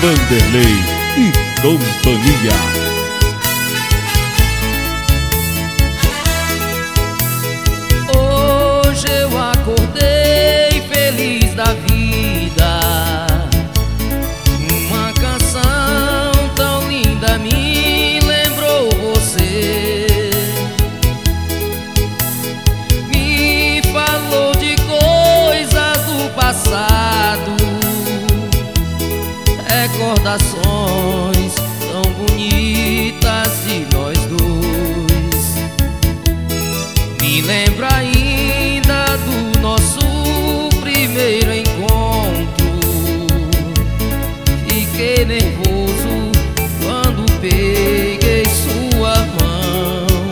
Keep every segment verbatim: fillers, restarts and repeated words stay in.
Vanderlei e companhia. Hoje eu acordei feliz da vida. Uma canção tão linda me lembrou você. Me falou de coisas do passado, recordações tão bonitas de nós dois. Me lembra ainda do nosso primeiro encontro. Fiquei nervoso quando peguei sua mão.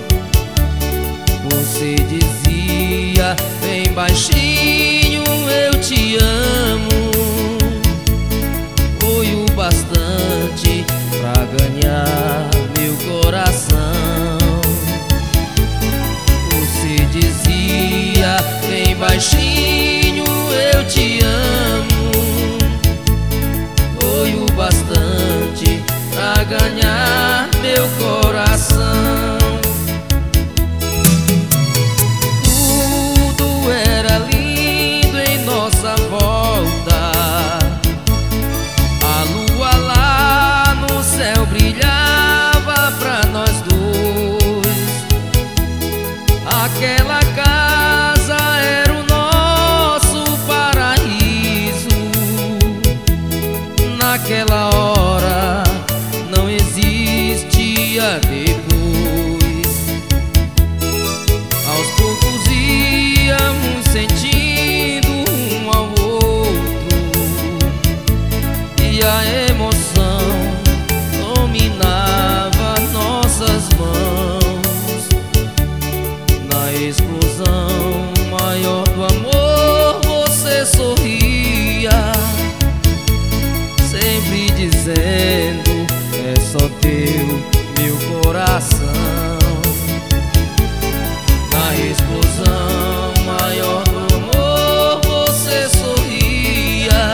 Você dizia bem baixinho: eu te amo. Foi o bastante pra ganhar meu coração. Você dizia bem baixinho: eu te amo. Foi o bastante pra ganhar meu coração. Tudo era lindo em nossa volta. A lua lá no céu brilhava pra nós dois. Aquela casa era o nosso paraíso. Naquela hora não existia depois. Aos poucos íamos sentindo um ao outro, e a emoção dominava nossas mãos. Na explosão maior do amor você sorria, sempre dizendo: é só teu meu coração. Na explosão maior do amor você sorria,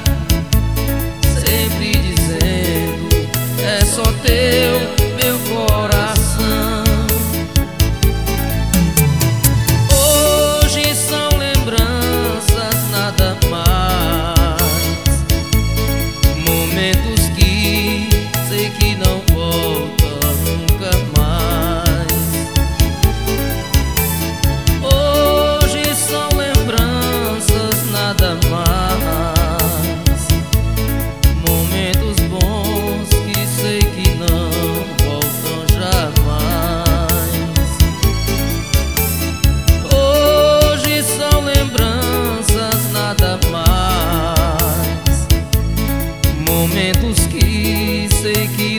sempre dizendo: é só teu meu coração. Hoje são lembranças, nada mais, momentos que sei que não voltam nunca mais. Hoje são lembranças, nada mais, momentos bons que sei que não voltam jamais. Hoje são lembranças, nada mais, momentos que sei que